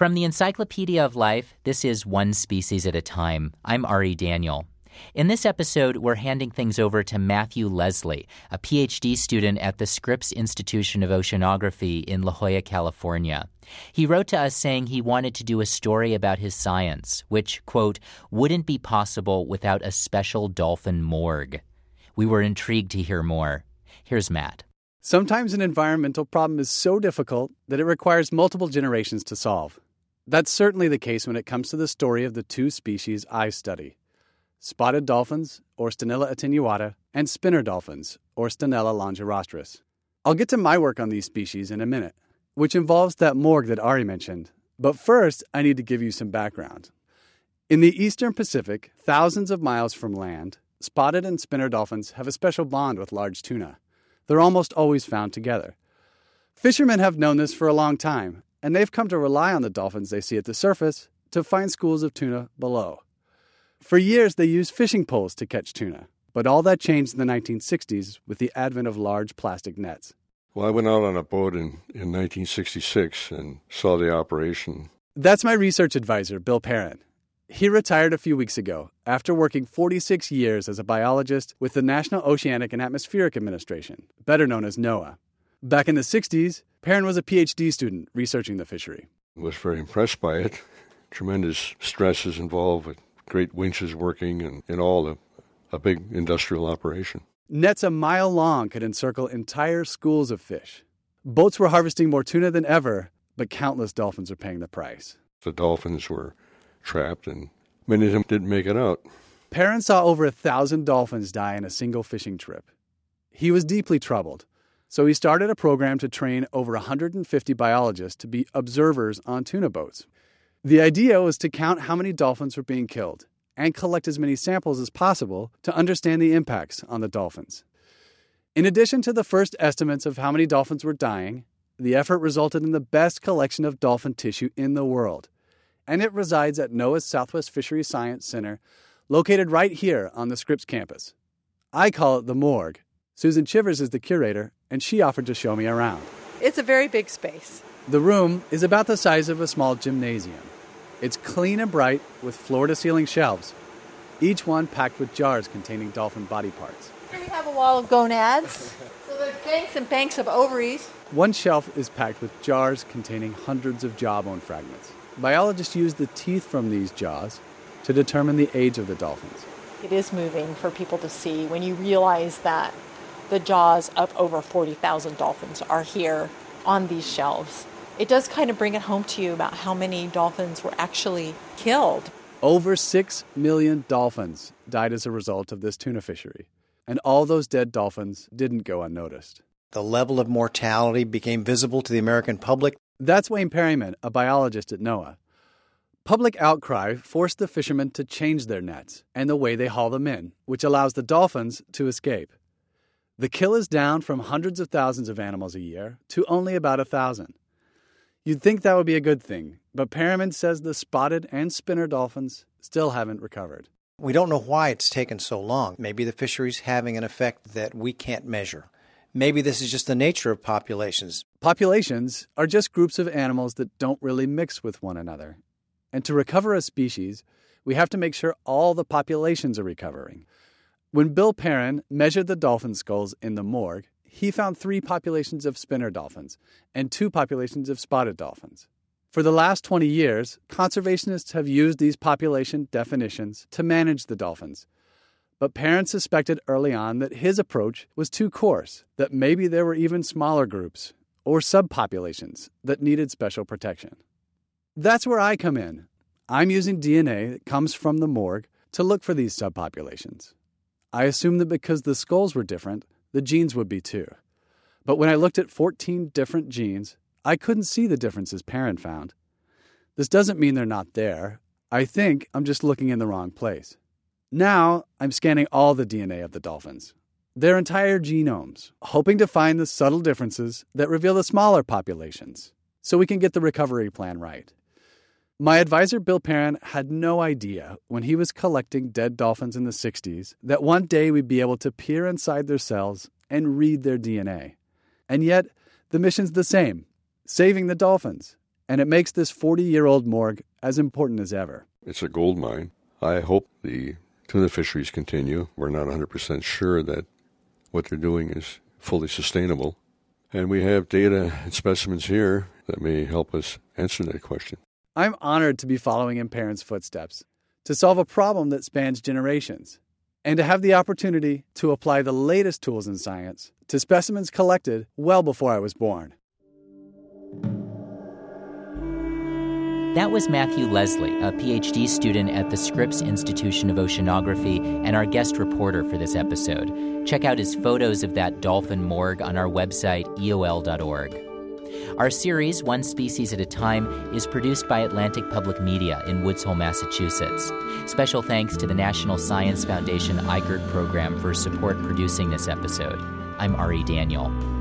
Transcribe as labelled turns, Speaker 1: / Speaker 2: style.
Speaker 1: From the Encyclopedia of Life, this is One Species at a Time. I'm Ari Daniel. In this episode, we're handing things over to Matthew Leslie, a PhD student at the Scripps Institution of Oceanography in La Jolla, California. He wrote to us saying he wanted to do a story about his science, which, quote, wouldn't be possible without a special dolphin morgue. We were intrigued to hear more. Here's Matt.
Speaker 2: Sometimes an environmental problem is so difficult that it requires multiple generations to solve. That's certainly the case when it comes to the story of the two species I study: spotted dolphins, or Stenella attenuata, and spinner dolphins, or Stenella longirostris. I'll get to my work on these species in a minute, which involves that morgue that Ari mentioned. But first, I need to give you some background. In the eastern Pacific, thousands of miles from land, spotted and spinner dolphins have a special bond with large tuna. They're almost always found together. Fishermen have known this for a long time, and they've come to rely on the dolphins they see at the surface to find schools of tuna below. For years, they used fishing poles to catch tuna, but all that changed in the 1960s with the advent of large plastic nets.
Speaker 3: Well, I went out on a boat in 1966 and saw the operation.
Speaker 2: That's my research advisor, Bill Perrin. He retired a few weeks ago after working 46 years as a biologist with the National Oceanic and Atmospheric Administration, better known as NOAA. Back in the 60s, Perrin was a PhD student researching the fishery.
Speaker 3: I was very impressed by it. Tremendous stresses involved with great winches working and all a big industrial operation.
Speaker 2: Nets a mile long could encircle entire schools of fish. Boats were harvesting more tuna than ever, but countless dolphins were paying the price.
Speaker 3: The dolphins were trapped, and many of them didn't make it out.
Speaker 2: Perrin saw over 1,000 dolphins die in a single fishing trip. He was deeply troubled, so he started a program to train over 150 biologists to be observers on tuna boats. The idea was to count how many dolphins were being killed and collect as many samples as possible to understand the impacts on the dolphins. In addition to the first estimates of how many dolphins were dying, the effort resulted in the best collection of dolphin tissue in the world, and it resides at NOAA's Southwest Fisheries Science Center, located right here on the Scripps campus. I call it the morgue. Susan Chivers is the curator, and she offered to show me around.
Speaker 4: It's a very big space.
Speaker 2: The room is about the size of a small gymnasium. It's clean and bright with floor-to-ceiling shelves, each one packed with jars containing dolphin body parts.
Speaker 4: Here we have a wall of gonads. So there's banks and banks of ovaries.
Speaker 2: One shelf is packed with jars containing hundreds of jawbone fragments. Biologists use the teeth from these jaws to determine the age of the dolphins.
Speaker 5: It is moving for people to see when you realize that the jaws of over 40,000 dolphins are here on these shelves. It does kind of bring it home to you about how many dolphins were actually killed.
Speaker 2: Over 6 million dolphins died as a result of this tuna fishery, and all those dead dolphins didn't go unnoticed.
Speaker 6: The level of mortality became visible to the American public.
Speaker 2: That's Wayne Perryman, a biologist at NOAA. Public outcry forced the fishermen to change their nets and the way they haul them in, which allows the dolphins to escape. The kill is down from hundreds of thousands of animals a year to only about 1,000. You'd think that would be a good thing, but Perryman says the spotted and spinner dolphins still haven't recovered.
Speaker 6: We don't know why it's taken so long. Maybe the fishery's having an effect that we can't measure. Maybe this is just the nature of populations.
Speaker 2: Populations are just groups of animals that don't really mix with one another. And to recover a species, we have to make sure all the populations are recovering. When Bill Perrin measured the dolphin skulls in the morgue, he found 3 populations of spinner dolphins and 2 populations of spotted dolphins. For the last 20 years, conservationists have used these population definitions to manage the dolphins. But Perrin suspected early on that his approach was too coarse, that maybe there were even smaller groups or subpopulations that needed special protection. That's where I come in. I'm using DNA that comes from the morgue to look for these subpopulations. I assumed that because the skulls were different, the genes would be too. But when I looked at 14 different genes, I couldn't see the differences Perrin found. This doesn't mean they're not there. I think I'm just looking in the wrong place. Now, I'm scanning all the DNA of the dolphins, their entire genomes, hoping to find the subtle differences that reveal the smaller populations, so we can get the recovery plan right. My advisor, Bill Perrin, had no idea when he was collecting dead dolphins in the 60s that one day we'd be able to peer inside their cells and read their DNA. And yet, the mission's the same, saving the dolphins. and it makes this 40-year-old morgue as important as ever.
Speaker 3: It's a gold mine. I hope the tuna fisheries continue. We're not 100% sure that what they're doing is fully sustainable. And we have data and specimens here that may help us answer that question.
Speaker 2: I'm honored to be following in Perrin's footsteps, to solve a problem that spans generations, and to have the opportunity to apply the latest tools in science to specimens collected well before I was born.
Speaker 1: That was Matthew Leslie, a PhD student at the Scripps Institution of Oceanography and our guest reporter for this episode. Check out his photos of that dolphin morgue on our website, eol.org. Our series, One Species at a Time, is produced by Atlantic Public Media in Woods Hole, Massachusetts. Special thanks to the National Science Foundation IGERT program for support producing this episode. I'm Ari Daniel.